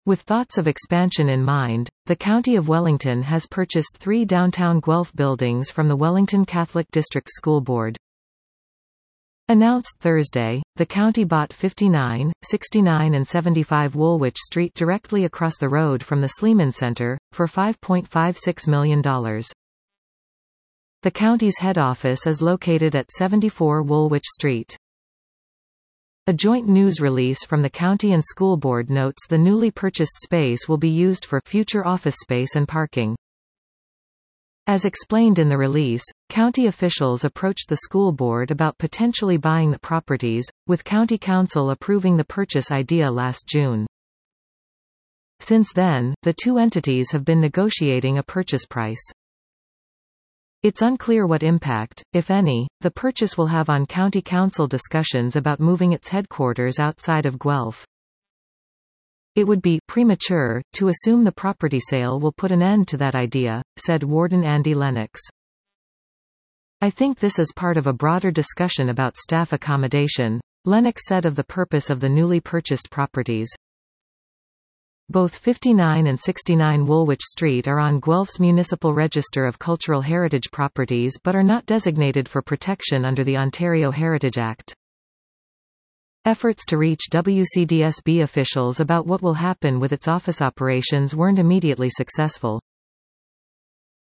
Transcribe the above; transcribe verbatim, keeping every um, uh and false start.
With thoughts of expansion in mind, the County of Wellington has purchased three downtown Guelph buildings from the Wellington Catholic District School Board. Announced Thursday, the county bought fifty-nine, sixty-nine and seventy-five Woolwich Street directly across the road from the Sleeman Center, for five point five six million dollars. The county's head office is located at seventy-four Woolwich Street. A joint news release from the county and school board notes the newly purchased space will be used for future office space and parking. As explained in the release, county officials approached the school board about potentially buying the properties, with county council approving the purchase idea last June. Since then, the two entities have been negotiating a purchase price. It's unclear what impact, if any, the purchase will have on county council discussions about moving its headquarters outside of Guelph. It would be premature to assume the property sale will put an end to that idea, said Warden Andy Lennox. I think this is part of a broader discussion about staff accommodation, Lennox said of the purpose of the newly purchased properties. Both fifty-nine and sixty-nine Woolwich Street are on Guelph's Municipal Register of Cultural Heritage Properties but are not designated for protection under the Ontario Heritage Act. Efforts to reach W C D S B officials about what will happen with its office operations weren't immediately successful.